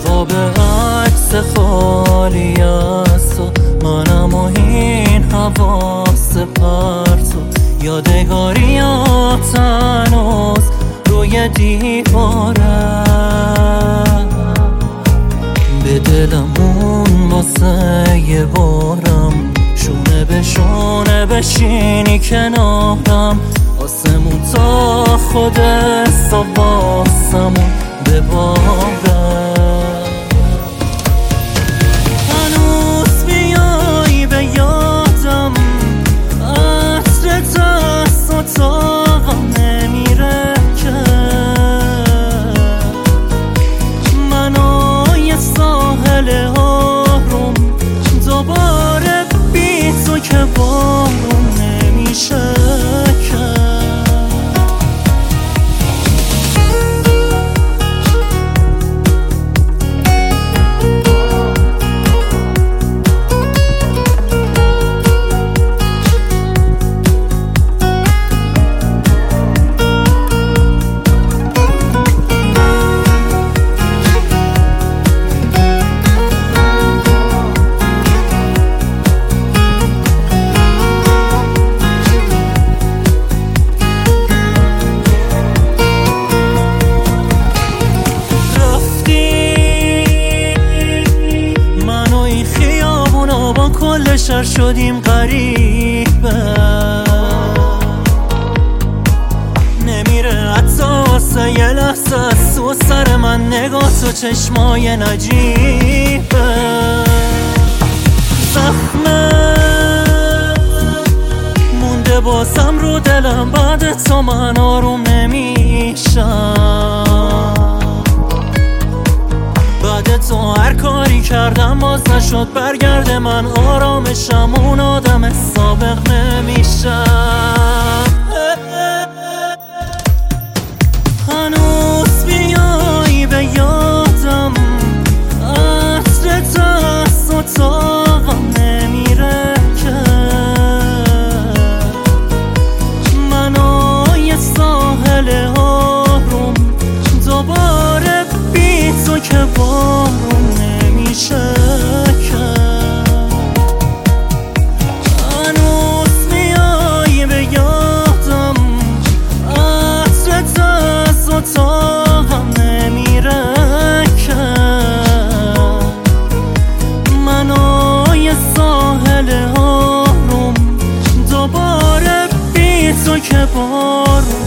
جواب عکس خالی از تو، منم و این حواس پرتو، یادگاریات هنوز روی دیوارم. به دلمون واسه یه بارم، شونه به شونه بشینی کنارم، آسمون تا خود واسمون ببارم. هنوز بیایی به یادم، عطر دست و تاقم نمیره که منو ساحل آروم، دوباره بی تو که بارون نمیشه که. کل شهر شدیم غریبه، نمیره حتی واسه یه لحظه از تو سر من نگاه تو، چشمای نجیبه. زخمه مونده بازم رو دلم، بعد تو من آروم نمیشم. بعد تو هر کاری کردم باز نشد برگرده، من آرامشم اون آدم سابق نمیشم. هنوز بیایی به یادم، عطر دست و تاقم نمیره که منو یه ساحل آروم، دوباره بی تو که بارون نمیشه که. هنوز میایی به یادم، عطر دست و تاقم نمیره که منو یه ساحل آروم، دوباره بی تو که بارون